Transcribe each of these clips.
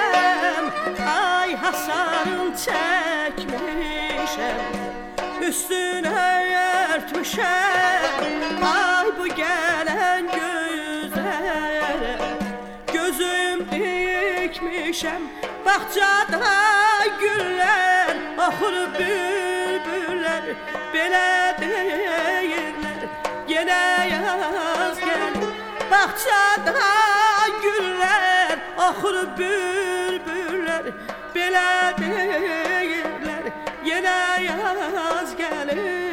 Ay hasarın çekmişem, üstüne örtmüşem. Ay bu gelen güzele gözüm dikmişem. Bahçada güller, oxur bülbüller, belə deyirlər, yenə yaz gəlir. Bahçada güller, oxur bülbüller, belə deyirlər, yenə yaz gəlir.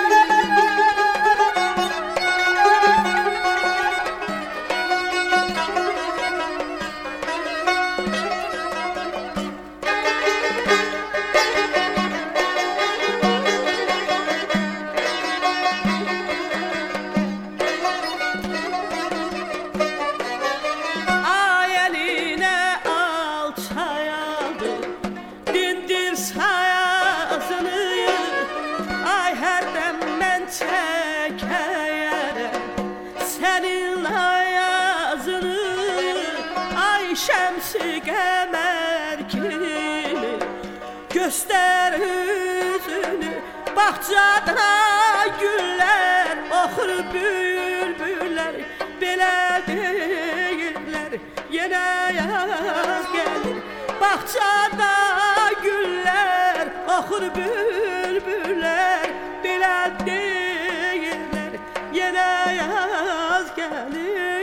Şəmsi qəmər kimi göstər üzünü. Bahçada güller, oxur bülbüller, belə deyirlər, yenə yaz gəlir. Bahçada güller, oxur bülbüller, belə deyirlər, yenə yaz gəlir.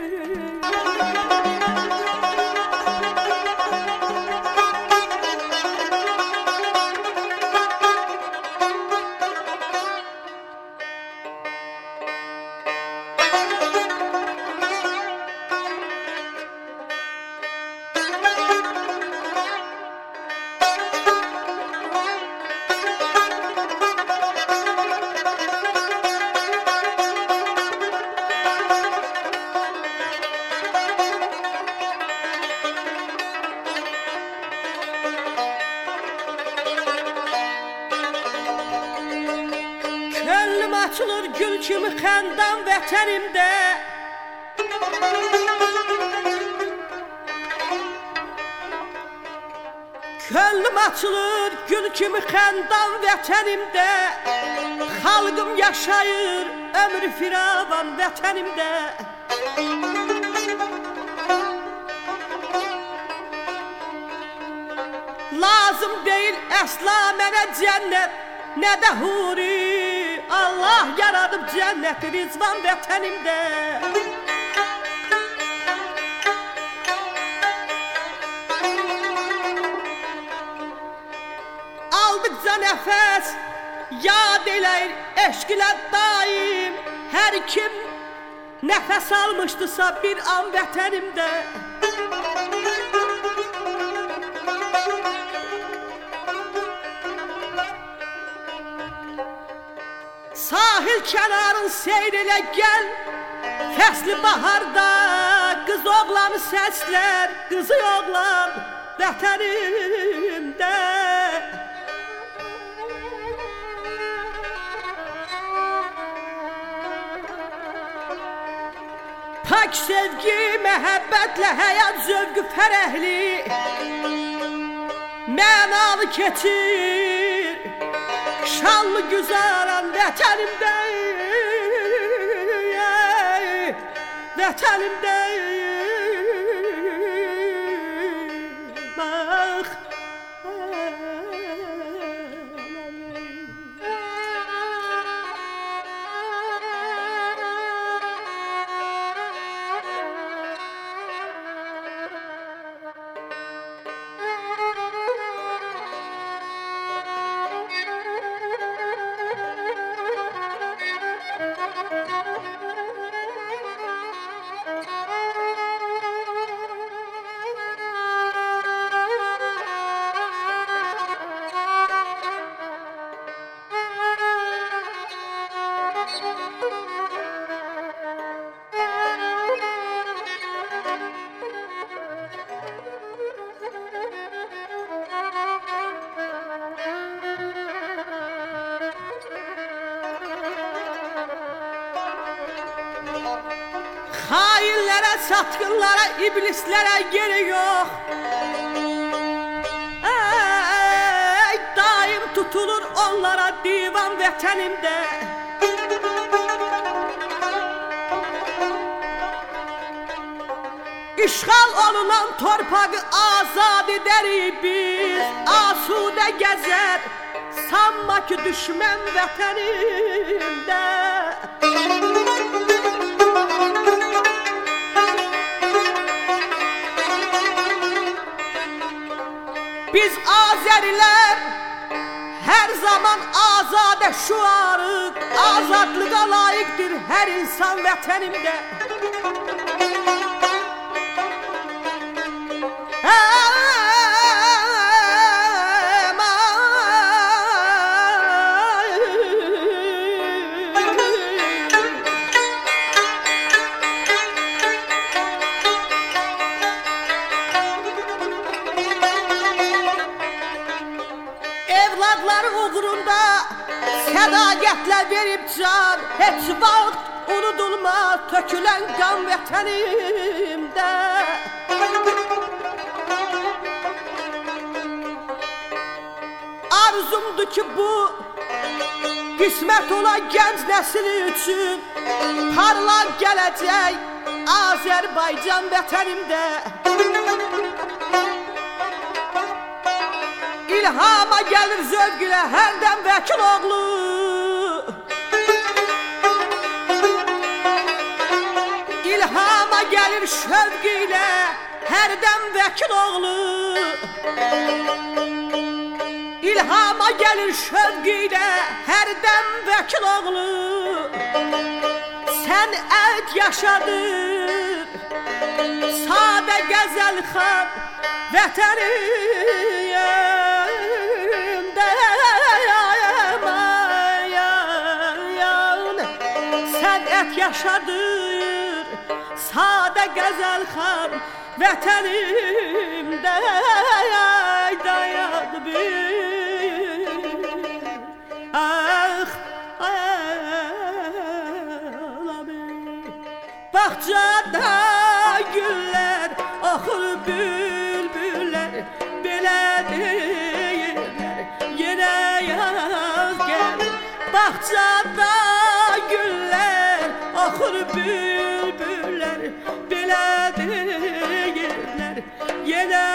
Açılır gül kimi xəndan vətənimdə. Könlüm açılır gül kimi xəndan vətənimdə. Xalqım yaşayır ömrü firavan vətənimdə. Lazım deyil əsla mənə cənnət, nə də huri. Allah yaradıb cənnəti rizvan vətənimdə. Aldıqca nəfəs yad eləyir eşq ilə daim. Hər kim nəfəs almışdısa bir an vətənimdə. Sahil kənarın seyr elə gəl, fəsli baharda qız oğlanı səslər, qızı oğlan vətənimdə. Pak sevgi, məhəbbətlə həyat zövqü fərəhli, mənalı keçir şanlı güzaran vətənimdə, vətənimdə. Bax hainlərə, satqınlara, iblislərə yeri yox. tutulur onlara divan vətənimdə. İşğal olunan torpağı azad edərik biz, asudə gəzər, sanma ki düşmən vətənimdə. Biz Azərilər hər zaman azadə şuarıq, azadlığa layiqdir hər insan vətənimdə. Evladları uğrunda sədaqətlə verib can, heç vaxt unudulmaz tökülən qan vətənimdə. Arzumdur ki bu qismət olan gənc nəsil üçün parlaq gələcək Azərbaycan vətənimdə. İlhama gəlir zövq ilə hərdən vəkil oğlu, İlhama gəlir şövq ilə hərdən vəkil oğlu, İlhama gəlir şövq ilə hərdən vəkil oğlu. Sənət yaşadır sadə qəzəl xan vətənimdə. Sənət yaşadır sadə qəzəl xan vətənimdə. Dayan bir, ah, ağlamır. Bağçada güller oxur bülbüller, belə deyirlər yenə yaz gəl. Bağçada güller oxur bülbüller, belə deyirlər yenə